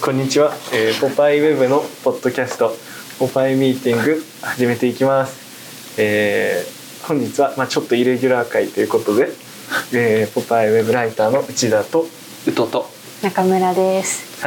こんにちは、ポパイウェブのポッドキャストポパイミーティング始めていきます。本日は、ちょっとイレギュラー会ということで、ポパイウェブライターの内田と宇都と中村です。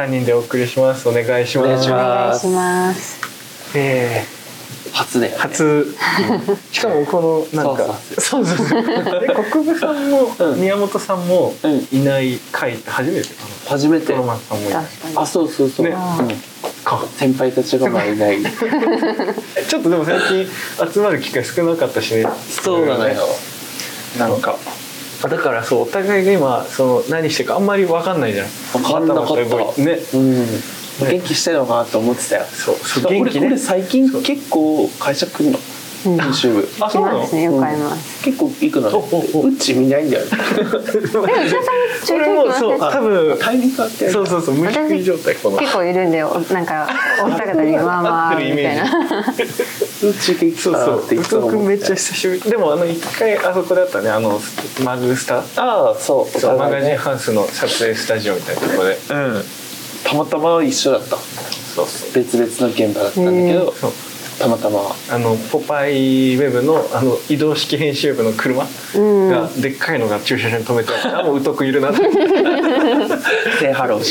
3人でお送りします。お願いします。 お願いします。 初だよね。 初、しかもこのなんかそうで国分さんも宮本さんもいない回って初めてかな。 初めて。 トロマンさんもいない。 あ、そう、ね、先輩たちがいない。 ちょっとでも最近集まる機会少なかったしね。 そうなのよ。 なんかだからそうお互いが今その何してるかあんまり分かんないじゃん。 分かんなかったね。 元気してるのかなと思ってたよ。 そう元気ね。 俺最近結構会社来るの。YouTube。 あ、そうなの。よく会います。 結構行くの。うち見ないんだよね。 俺もそう多分タイミングあって。 そう無低い状態この。 結構いるんだよ。なんかお二方にまあみたいな。 うち結構そう宇都君めっちゃ久しぶり。でも一回あそこだったねマグスタ。 ああそうマガジンハウスの撮影スタジオみたいなところで。 たまたま一緒だった。別々の現場だったんだけど、たまたまポパイウェブの移動式編集部の車がでっかいのが駐車場に止めてあって、もう宇都君いるなって。 セイハローし。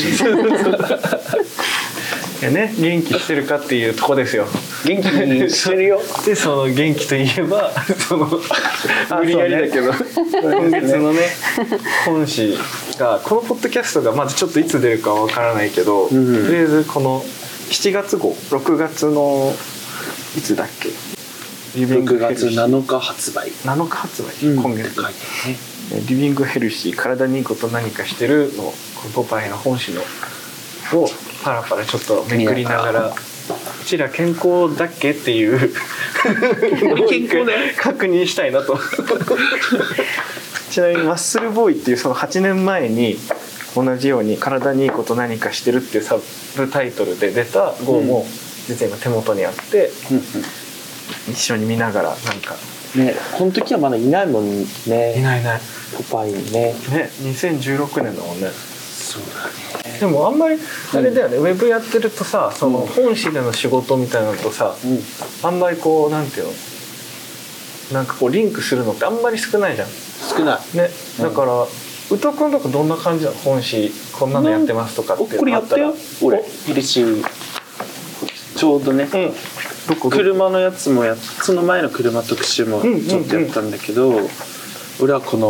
いやね、元気してるかっていうとこですよ。 元気にしてるよ。 でその元気といえば無理やりだけど、今月のね本誌がこのポッドキャストがまずちょっといつ出るかわからないけど、とりあえずこの7月号6月のいつだっけ 6月7日発売 7日発売、今月書いてね。リビングヘルシー体にいいこと何かしてるのポパイの本誌のをパラパラちょっとめくりながらうちら健康だっけっていう健康で確認したいなと。ちなみにマッスルボーイっていうその8年前に同じように体にいいこと何かしてるっていうサブタイトルで出た号も実は今手元にあって、一緒に見ながらなんかね、この時はまだいないもんね。 いないポパイね。 2016年だもんね。 そうだね。 でもあんまりあれだよね、ウェブやってるとさ、その本誌での仕事みたいなのとさ、あんまりこうなんていうの、なんかこうリンクするのってあんまり少ないじゃん。 少ないね。だから、宇都君とかどんな感じなの？本誌こんなのやってますとかって。 これやったよ。俺嬉しい。ちょうどね。車のやつもその前の車特集もちょっとやったんだけど、俺はこの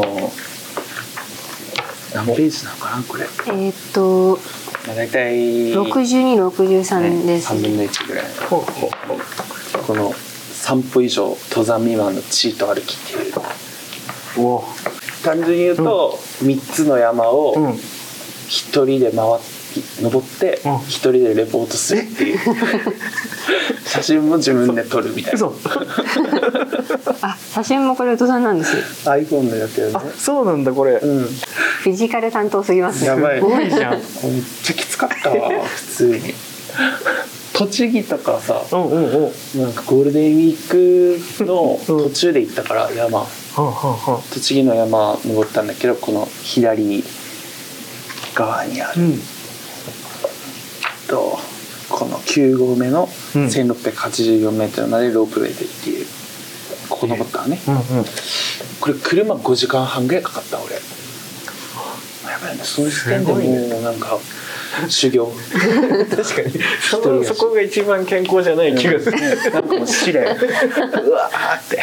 何ページなのかなこれ。だいたい 62、63です。 3分の1ぐらい。この散歩以上登山未満のチート歩きっていう。単純に言うと3つの山を一人で登って一人でレポートするっていう。写真も自分で撮るみたいな。 あ、写真もこれ宇都さんなんですよ。 iPhone のやつよね。 あ、そうなんだこれ。 フィジカル担当すぎますね。 やばい。 すごいじゃん。 めっちゃきつかったわ普通に。栃木とかさ、なんかゴールデンウィークの途中で行ったから山、栃木の山登ったんだけど、この左側にある、この9合目の 1684m までロープウェイでっていう、ここ登ったのね。これ車5時間半ぐらいかかった俺。やばいね、その時点でもうなんか修行。 確かにそこが一番健康じゃない気がする。 なんかもう試練うわーって。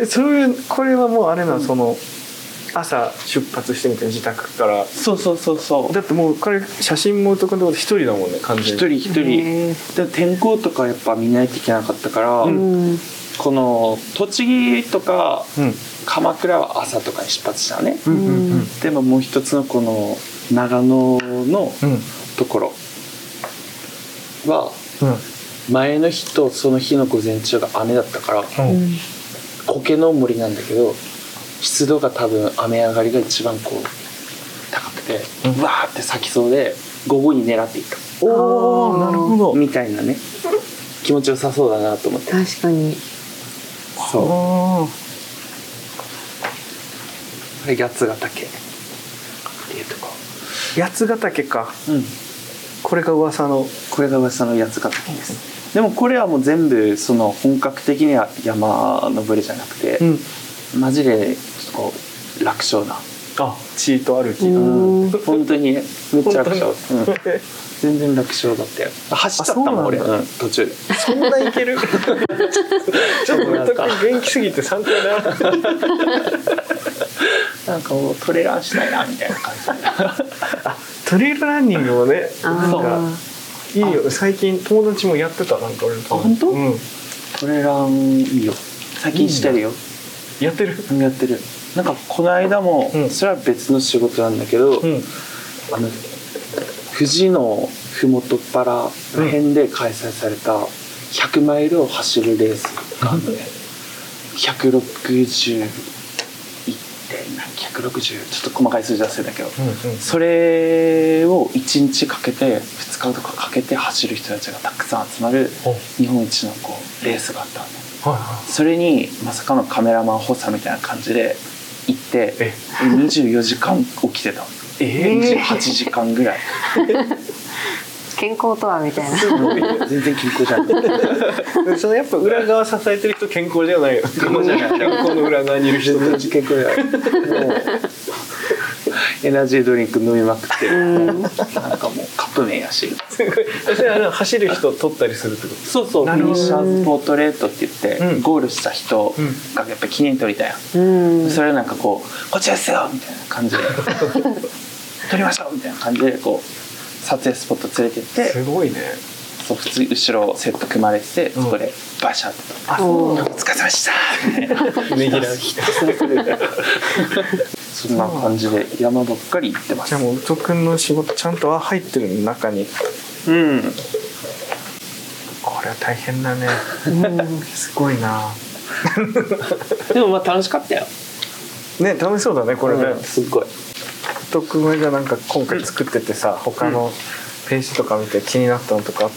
そういうこれはもうあれな、その朝出発してみて自宅から。 そうだってもうこれ写真も男のところ一人だもんね、完全に一人で天候とかやっぱ見ないといけなかったから、この栃木とか鎌倉は朝とかに出発したのね。でももう一つのこの長野のところは前の日とその日の午前中が雨だったから、苔の森なんだけど湿度が多分雨上がりが一番こう高くて、うわーって咲きそうで午後に狙っていった。 おー、なるほど。 みたいなね、気持ちよさそうだなと思って。 確かに。 そう。これ八ヶ岳っていうとこ。 八ヶ岳か。 これが噂のやつが好きです。でもこれはもう全部その本格的には山登りじゃなくて、マジでこう楽勝なチート歩き、 本当にめっちゃ楽勝、全然楽勝だったよ。走っちゃったもん俺、途中で。 そんないけるちょっと元気すぎて参考にならないなんかもうトレーラーしたいなみたいな感じトレイルランニングもね、なんかいいよ。最近友達もやってた。なんか俺の友達。 本当？トレランいいよ。最近してるよ。 やってる？ やってる。なんかこの間も、それは別の仕事なんだけど、富士の麓っ腹ら辺で開催された100マイルを走るレースがあって、160ちょっと細かい数字忘れたけど、それを1日かけて2日とかかけて走る人たちがたくさん集まる日本一のこうレースがあったのね。それにまさかのカメラマン補佐みたいな感じで行って24時間起きてたの。28時間ぐらい健康とはみたいな。 全然健康じゃないそのやっぱ裏側支えてる人健康じゃないよ。この裏側にいる人たち健康じゃない。もうエナジードリンク飲みまくってなんかもうカップ麺やし。 それ走る人撮ったりするってこと？ そうそう。フィニッシャーズポートレートって言ってゴールした人がやっぱ記念撮りたいやん。それなんかこっちですよみたいな感じで撮りましょうみたいな感じでこう撮影スポット連れてって。 すごいね。 そう普通に後ろセット組まれてて、そこでバシャッとお疲れ様でしたねぎらそんな感じで山ばっかり行ってます。 じゃあもう宇都くんの仕事ちゃんと入ってる中に。これは大変だね。すごいな。 でもまあ楽しかったよね。楽しそうだねこれね。 すっごい。 宇都くんはじゃあなんか今回作っててさ、他のページとか見て気になったのとかあった？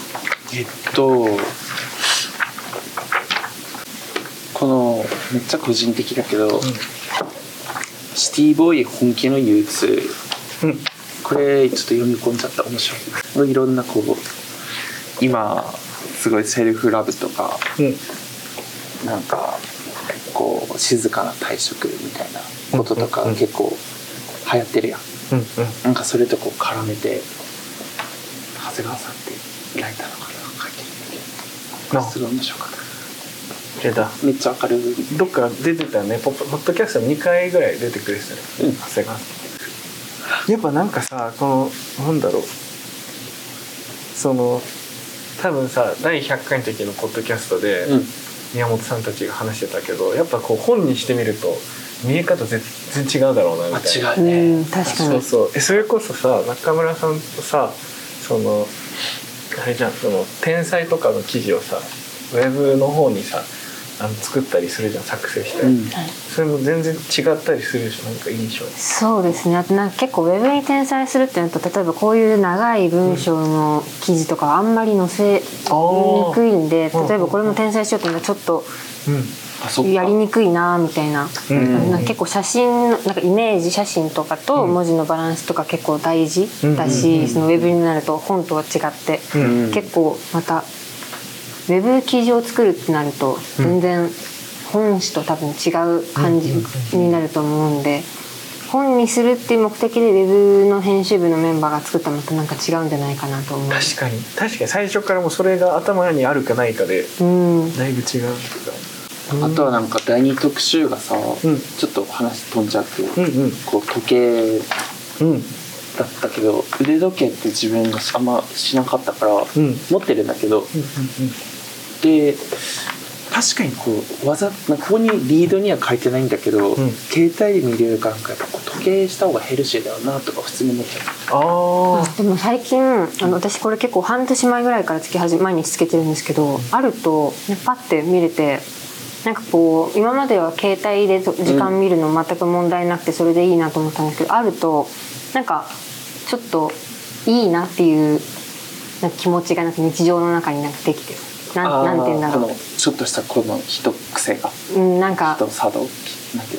このめっちゃ個人的だけど、シティボーイ本気の憂鬱、これちょっと読み込んじゃった。面白い。いろんなこう今すごいセルフラブとか、なんかこう静かな退職みたいなこととか結構流行ってるやん。なんかそれとこう絡めて長谷川さんってライターの方が書いてるんだけど、すごい面白かった。めっちゃ明るい。 どっか出てたよね。ポッドキャスト2回ぐらい出てくれてたよ、長谷川さん。やっぱなんかさ、このなんだろう、その多分さ第100回の時のポッドキャストで、宮本さんたちが話してたけど、やっぱこう本にしてみると見え方全然違うだろうなみたいな。 違うね。 確かに。 それこそさ中村さんとさ、そのあれじゃん、その天才とかの記事をさウェブの方にさ作ったりするじゃん、作成して、それも全然違ったりするでしょ、なんか印象。 そうですね。あとなんか結構ウェブに転載するってなると、例えばこういう長い文章の記事とかあんまり載せにくいんで、例えばこれも転載しようと思ったらちょっとやりにくいなみたいな、なんか結構写真なんかイメージ写真とかと文字のバランスとか結構大事だし、そのウェブになると本とは違って、結構またウェブ記事を作るってなると全然本誌と多分違う感じになると思うんで、本にするっていう目的でウェブの編集部のメンバーが作ったらまたなんか違うんじゃないかなと思う。 確かに最初からもうそれが頭にあるかないかでだいぶ違う。 あとはなんか第2特集がさ、ちょっと話飛んじゃって、こう時計だったけど、腕時計って自分があんましなかったから、持ってるんだけど、で確かにこうなんかここにリードには書いてないんだけど、携帯で見れるからなんかやっぱこう時計した方がヘルシーだよなとか普通に思っちゃう。 でも最近私これ結構半年前ぐらいから毎日つけてるんですけど、あるとパッて見れて、なんかこう今までは携帯で時間見るの全く問題なくてそれでいいなと思ったんですけど、あるとなんかちょっといいなっていうなんか気持ちがなんか日常の中になんかできてる。なんて言うんだろう。 ちょっとしたこの一癖が。 なんか人作動なんていう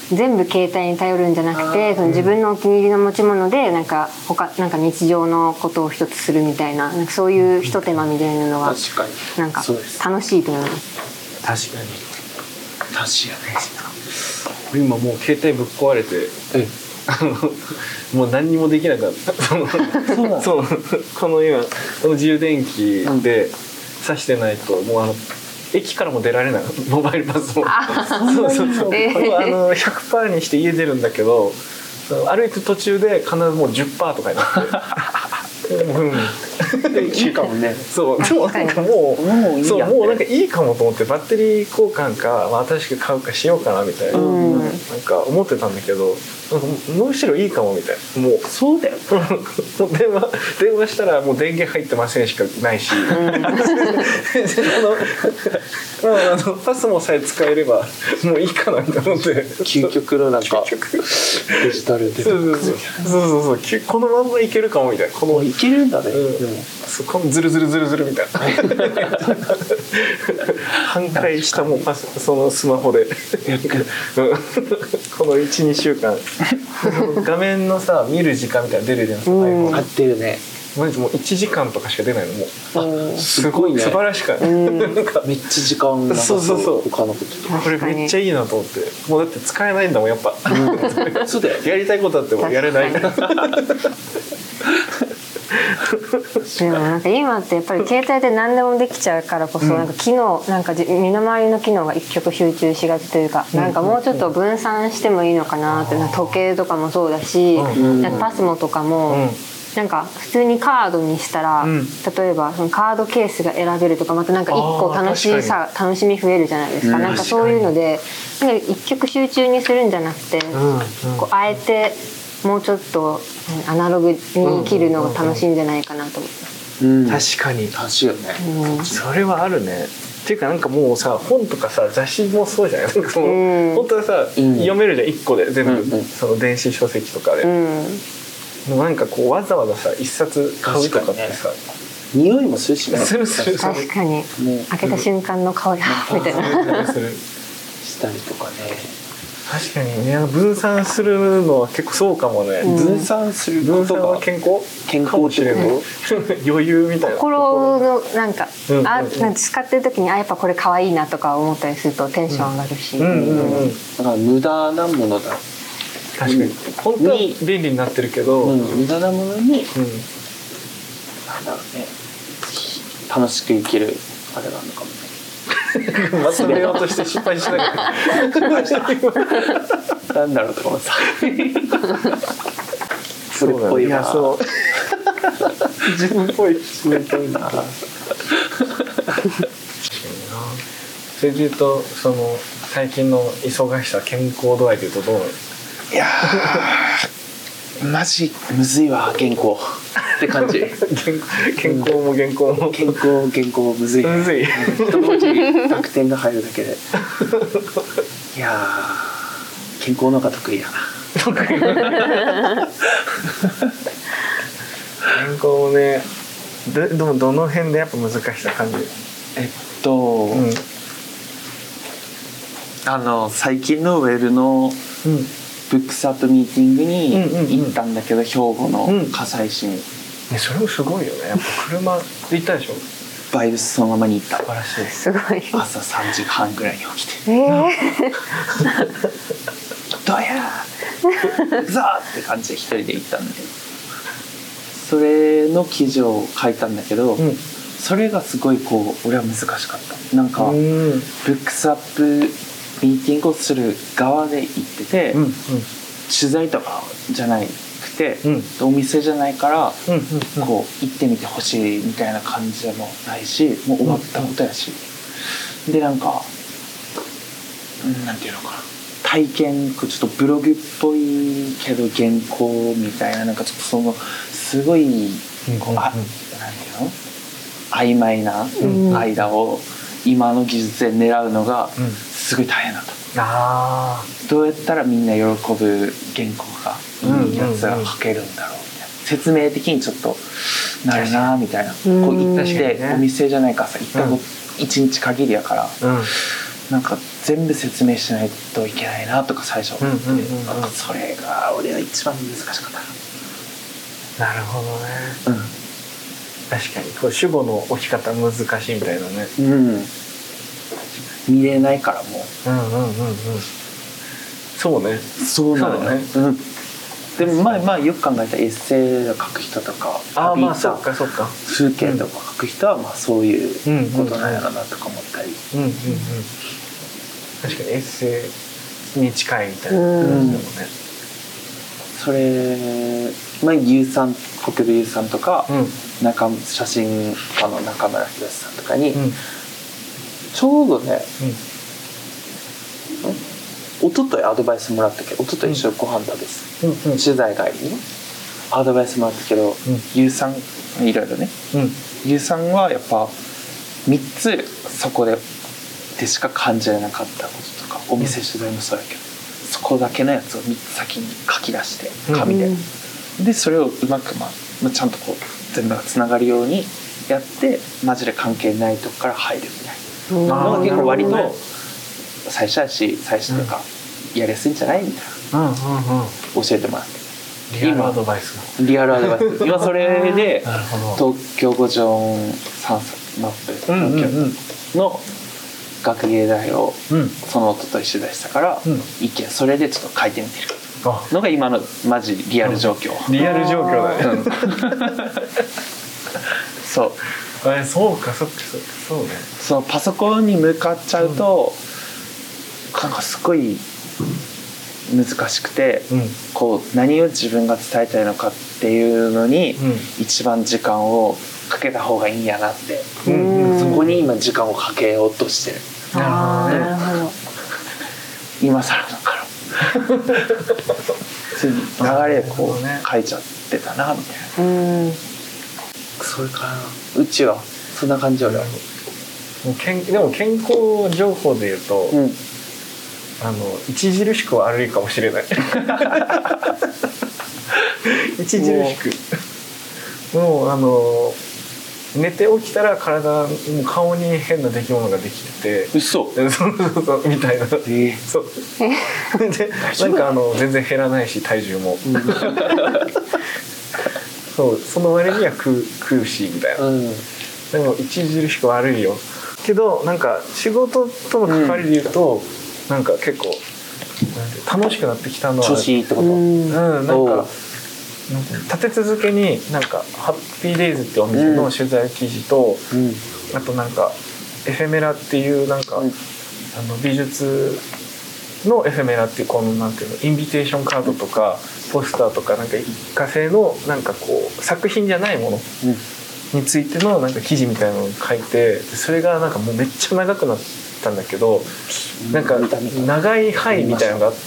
全部携帯に頼るんじゃなくて、その自分のお気に入りの持ち物でなんか日常のことを一つするみたいな、なんかそういうひと手間みたいなのはなんか楽しいと思います。 確かに楽しいよね。 俺今もう携帯ぶっ壊れてもう何にもできなかったそうこの今この充電器で挿してないともう駅からも出られないモバイルバスもそう100% にして家出るんだけど歩いて途中で必ずもう 10% とかになっていいかもね。 そうでもなんかもうなんかいいかもと思ってバッテリー交換か、新しく買うかしようかなみたいな、なんか思ってたんだけど、なんかむしろいいかもみたいな。もうそうだよ。 もう電話したらもう電源入ってませんしかないし、パスもさえ使えればもういいかなと思って。 究極のなんかデジタルで。 そうこのまんまいけるかもみたいな。このいけるんだね。 このズルズルみたいな半壊したもんそのスマホでこの 1,2 週間画面のさ見る時間みたいな出るじゃん。 iPhone 合ってるね。 もう1時間とかしか出ないのもうすごいね。 素晴らしかった。 めっちゃ時間がそう他のことこれめっちゃいいなと思って。もうだって使えないんだもんやっぱ。 そうだよ。 やりたいことあってもやれないからでもなんか今ってやっぱり携帯で何でもできちゃうからこそ、なんか機能なんか身の回りの機能が一極集中しがちというか、なんかもうちょっと分散してもいいのかなって。時計とかもそうだし、なんかパスモとかも、なんか普通にカードにしたら、例えばそのカードケースが選べるとか、またなんか一個楽しみ増えるじゃないですか。なんかそういうのでなんか一極集中にするんじゃなくて、こうあえてもうちょっとアナログに生きるのが楽しいんじゃないかなと思ってます。 確かに楽しいよね。 それはあるね。っていうかなんかもうさ本とかさ雑誌もそうじゃない。なんかその本当はさ、読めるじゃん1個で全部、その電子書籍とかで。もうなんかこうわざわざさ一冊買うとかってさ、 匂いもするしね。 する確かに開けた瞬間の香りみたいなしたりとかね。 確かにね、分散するのは結構そうかもね。 分散する分散は健康かもしれない。余裕みたいな。 心のなんかなんか使ってる時にやっぱこれ可愛いなとか思ったりするとテンション上がるし。 だから無駄なものだ。 確かに本当は便利になってるけど、 無駄なものに、なんだろうね、楽しく生きるあれなのかもね。 まとめようとして失敗しない。 なんだろうとかもさ。それっぽいな。 自分っぽい。 な。 それでいうとその最近の忙しさ健康度合いでいうとどうなの？ いやマジむずいわ健康って感じ。 健康も原稿も健康むずい、ね、 むずい。 一文字濁点が入るだけでいや健康の方が得意だな。 健康もねでもどの辺でやっぱ難しさ感じる？ 最近のウェルのブックスアップミーティングに行ったんだけど、兵庫の葛西市に、 それもすごいよね。やっぱ車で行ったでしょ？ バイブスそのままに行った。 素晴らしい。 すごい。 朝3時半ぐらいに起きてどやーザーって感じで一人で行ったんだけど、それの記事を書いたんだけど、それがすごいこう俺は難しかった。なんかブックスアップミーティングをする側で行ってて、取材とかじゃなくて、お店じゃないから、こう行ってみてほしいみたいな感じでもないし、もう終わったことやし、でなんかなんていうのかな、体験ちょっとブログっぽいけど原稿みたいな、なんかちょっとそのすごいなんていうの曖昧な間を今の技術で狙うのがすごい大変だと。どうやったらみんな喜ぶ原稿がいいやつが書けるんだろうみたいな、説明的にちょっとなるなみたいな。こう行ったしてお店じゃないからさ、行った一日限りやから、なんか全部説明しないといけないなとか最初思って、それが俺は一番難しかった。 なるほどね。確かにこう主語の置き方難しいみたいなね。 見れないからもう。 そうね。 そうなのね。でもまあよく考えたらエッセイを書く人とか、 まあそっかそっか。 風景とか書く人はまあそういうことなんやろなとか思ったり。 確かにエッセイに近いみたいな感じでもね。 それまあユウさん、国分ユウさんとか、写真家の中村博さんとかに、ちょうどね、一昨日アドバイスもらったけど、一昨日一緒にご飯食べて、取材帰りにアドバイスもらったけど、ユウさんいろいろね、ユウさんはやっぱ3つそこでしか感じられなかったこととか、お店取材もそうやけど、そこだけのやつを3つ先に書き出して紙で、でそれをうまくちゃんとこう全部がつながるようにやって、マジで関係ないとこから入るみたいなのが結構割と最初とかやりやすいんじゃないみたいな教えてもらって、 リアルアドバイス今それで東京五条散策マップの学芸大をその一昨日取材したから、意見それでちょっと書いてみてるのが今のマジリアル状況。 リアル状況だね。 そうかそうね。 そのパソコンに向かっちゃうと、なんかすごい難しくて、こう何を自分が伝えたいのかっていうのに一番時間をかけた方がいいんやなって、そこに今時間をかけようとしてる。 なるほど。 今更だから流れでこう書いちゃってたなみたいな。それからうちはそんな感じよ。でも健康情報で言うと、著しく悪いかもしれない。著しくもう寝て起きたらもう顔に変な出来物ができてて、 そうみたいな。そうでなんか全然減らないし体重も。その割には食うしみたいな。でも著しく悪いよ。けどなんか仕事との関わりで言うと、なんか結構楽しくなってきたのは調子いいってこと。 なんか立て続けになんかハッピーデイズってお店の取材記事と、あとなんかエフェメラっていうなんか、美術のエフェメラっていうこのなんていうの、インビテーションカードとかポスターとかなんか一過性のなんかこう作品じゃないものについてのなんか記事みたいなのを書いて、それがなんかもうめっちゃ長くなったんだけど、なんか長い範囲みたいなのがあって。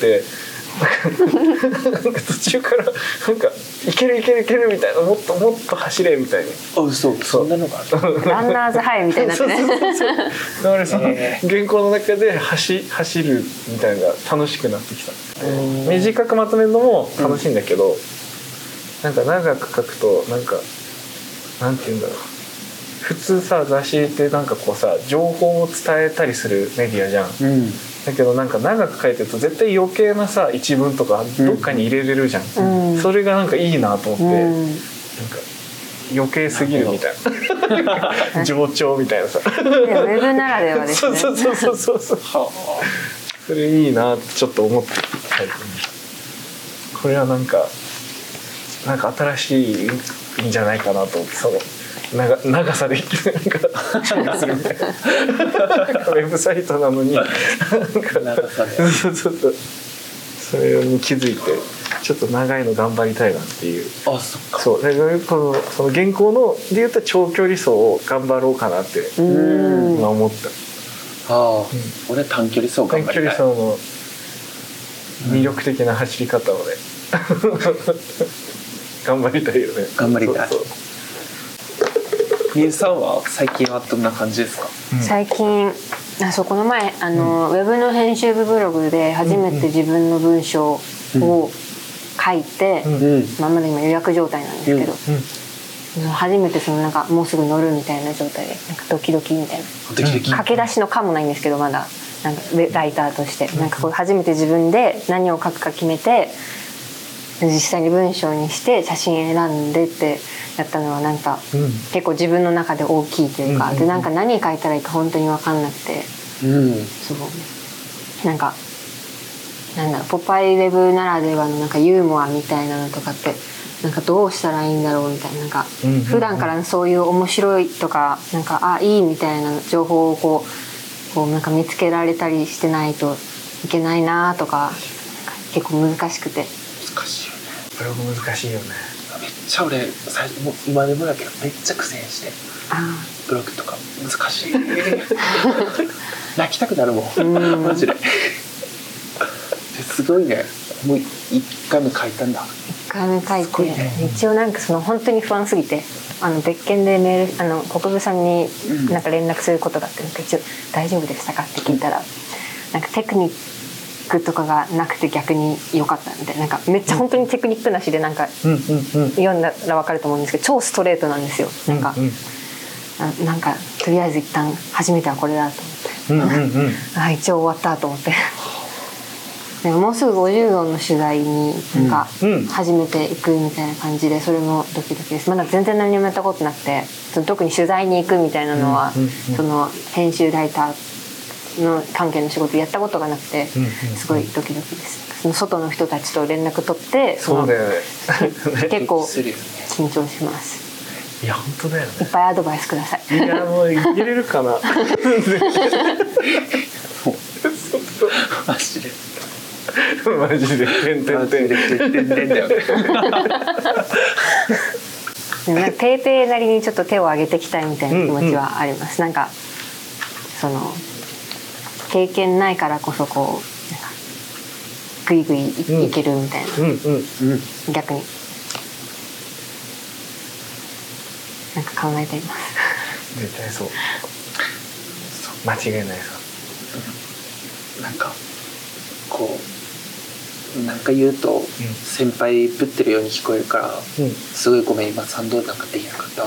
途中からなんかいけるみたいな、もっと走れみたいな。 そんなのがある。 ランナーズハイみたいになってね。 だからその原稿の中で走るみたいなのが楽しくなってきた。短くまとめるのも楽しいんだけど、なんか長く書くとなんかなんていうんだろう。普通さ雑誌ってなんかこうさ情報を伝えたりするメディアじゃん。だけどなんか長く書いてると絶対余計なさ一文とかどっかに入れれるじゃん。それがなんかいいなと思って、なんか余計すぎるみたいな。冗長みたいなさ。 ウェブならではですね。 そう。それいいなってちょっと思って書いてみた。これはなんか新しいんじゃないかなと思って、その長さでなんか評価するみたいな。ウェブサイトなのになんか長さでそれに気づいてちょっと長いの頑張りたいなっていう。そうでその原稿ので言ったら長距離走を頑張ろうかなって今思った。 俺短距離走頑張りたい。 短距離走の魅力的な走り方をね頑張りたいよね。 頑張りたい。みゆさんは最近はどんな感じですか？ 最近この前ウェブの編集部ブログで初めて自分の文章を書いて、まだ今予約状態なんですけど、初めてなんかもうすぐ乗るみたいな状態でなんかドキドキみたいな。駆け出しのかもないんですけどまだなんかライターとしてなんかこう初めて自分で何を書くか決めて実際に文章にして写真選んでってやったのはなんか結構自分の中で大きいというか、でなんか何書いたらいいか本当に分かんなくて、そうなんかなんだろう、ポパイウェブならではのなんかユーモアみたいなのとかってなんかどうしたらいいんだろうみたいな、なんか普段からそういう面白いとかなんかいいみたいな情報をこうなんか見つけられたりしてないといけないなとか、結構難しくて。 難しいよね。 ブログ難しいよね。 めっちゃ俺最初もう今でもだけどめっちゃ苦戦してブログとか難しい泣きたくなるもんマジですごいね。もう1回目書いたんだ。 1回目書いて、ね、一応なんかその本当に不安すぎて別件でメール国分さんになんか連絡することがあって、一応大丈夫でしたかって聞いたら、なんかテクニックとかがなくて逆に良かったみたいな、なんかめっちゃ本当にテクニックなしでなんか読んだら分かると思うんですけど超ストレートなんですよ。なんかなんかとりあえず一旦初めてはこれだと思って一応終わったと思ってでももうすぐ50音の取材になんか初めて行くみたいな感じで、それもドキドキです。まだ全然何もやったことなくて、特に取材に行くみたいなのはその編集ライターの関係の仕事やったことがなくてすごいドキドキです。その外の人たちと連絡取ってそうだよね結構緊張します。 いや本当だよね。 いっぱいアドバイスください。 いやもう入れるかなマジでマジで点だよねペイペイなりにちょっと手を挙げていきたいみたいな気持ちはあります。なんかその経験ないからこそこうグイグイいけるみたいな、逆になんか考えています。 絶対そう間違いないさ。 なんかこうなんか言うと先輩ぶってるように聞こえるから、すごいごめん今賛同なんかできなかったわ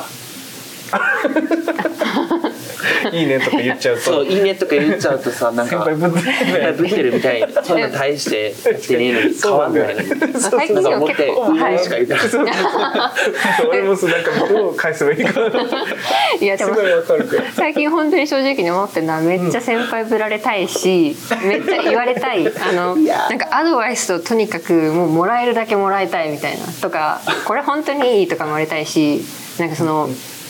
いいねとか言っちゃうとそういいねとか言っちゃうとさ、なんか先輩ぶってるみたいにそんな大してやってねえのに変わんないのに最近思っていいねしか言ってない俺もなんかどう返せばいいかいやでも最近本当に正直に思ってるのは、めっちゃ先輩ぶられたいし、めっちゃ言われたいなんかアドバイスをとにかくもうもらえるだけもらいたいみたいなとか、これ本当にいいとかもらいたいし、なんかその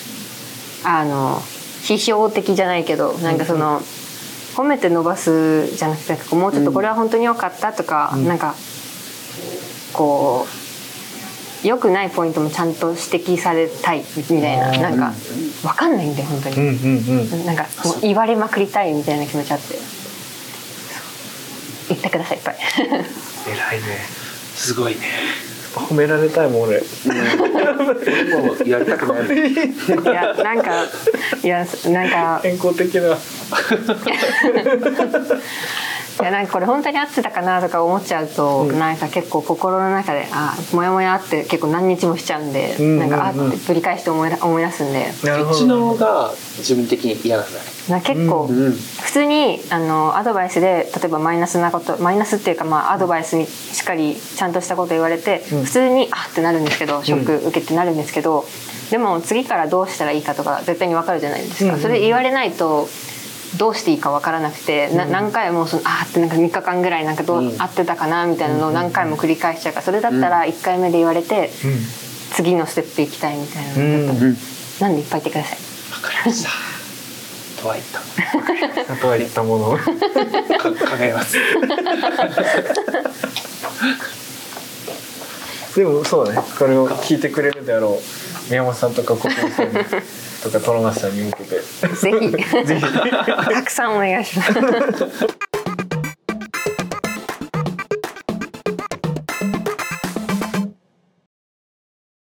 批評的じゃないけど、なんかその褒めて伸ばすじゃなくて、もうちょっとこれは本当に良かったとか、なんかこう良くないポイントもちゃんと指摘されたいみたいな、なんか分かんないんで本当に、なんかもう言われまくりたいみたいな気持ちあって、言ってくださいいっぱい偉いね。 すごいね。 褒められたいもん俺。もうやりたくない。 いやなんか健康的な。 いやなんかこれ本当に合ってたかなとか思っちゃうと、なんか結構心の中でモヤモヤって結構何日もしちゃうんで、なんかってぶり返して思い出すんで、 こっちの方が自分的に嫌なんだね。 結構普通にアドバイスで例えばマイナスっていうか、アドバイスにしっかりちゃんとしたこと言われて、普通にってなるんですけど、ショック受けてなるんですけど、でも次からどうしたらいいかとか絶対に分かるじゃないですか。それ言われないとどうしていいか分からなくて、何回もってなんか3日間ぐらいなんかどう合ってたかなみたいなのを何回も繰り返しちゃうから、それだったら1回目で言われて、次のステップ行きたいみたいなのだと、なんでいっぱい言ってください。 分かりました。とは言ったとは言ったものを考えますでもそうね、これを聞いてくれるであろう宮本さんとか国分さんとかトロマスさんに向けてぜひたくさんお願いします